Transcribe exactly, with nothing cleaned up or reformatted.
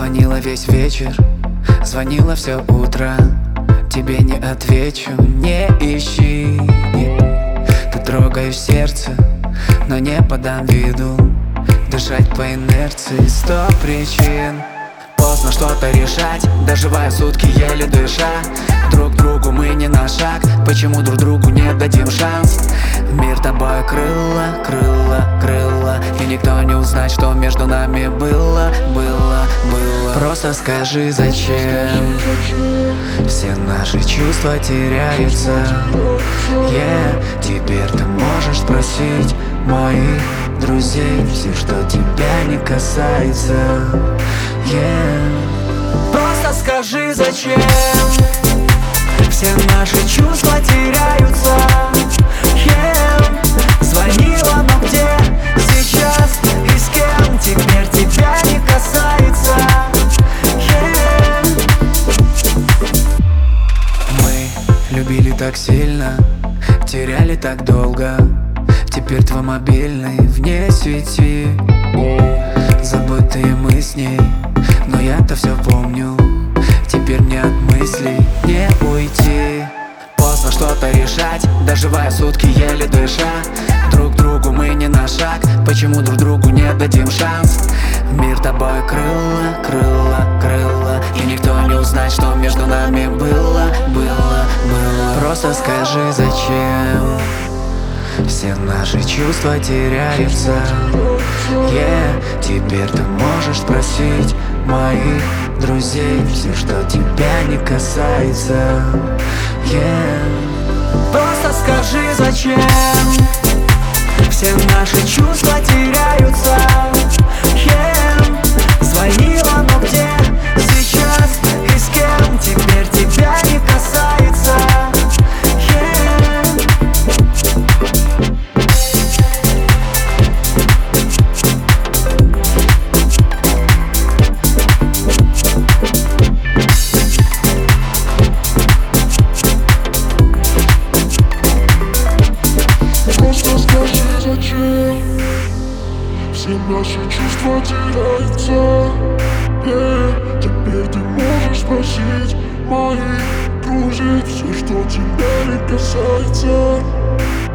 Звонила весь вечер, звонила все утро. Тебе не отвечу, не ищи. Ты трогаешь сердце, но не подам виду. Дышать по инерции сто причин. Поздно что-то решать, доживая сутки еле дыша. Друг другу мы не на шаг, почему друг другу не дадим шанс? Мир тобой крыло, крыло, крыло, и никто не узнает, что между нами было, было, было. Просто скажи, зачем все наши чувства теряются. Yeah, теперь ты можешь спросить моих друзей все, что тебя не касается. Yeah. Просто скажи, зачем все наши чувства теряются. Yeah. Звонила, но где сейчас и с кем? Теперь тебя не касается. Yeah. Мы любили так сильно, теряли так долго. Теперь твой мобильный вне сети. Забытые мы с ней, но я-то все помню. Теперь мне от мыслей не уйти. Поздно что-то решать, доживая сутки еле дыша. Друг другу мы не на шаг, почему друг другу не дадим шанс? Мир тобой крыло, крыло, крыло, и никто не узнает, что между нами было, было, было. Просто скажи, зачем все наши чувства теряются. Yeah, теперь ты можешь спросить моих друзей все, что тебя не касается. Yeah. Просто скажи, зачем все наши чувства теряются. Yeah. Звонила, но где сейчас и с кем? Теперь тебя не касается. Все наши чувства теряются. Yeah. Теперь ты можешь спросить моих друзей все, что тебя не касается.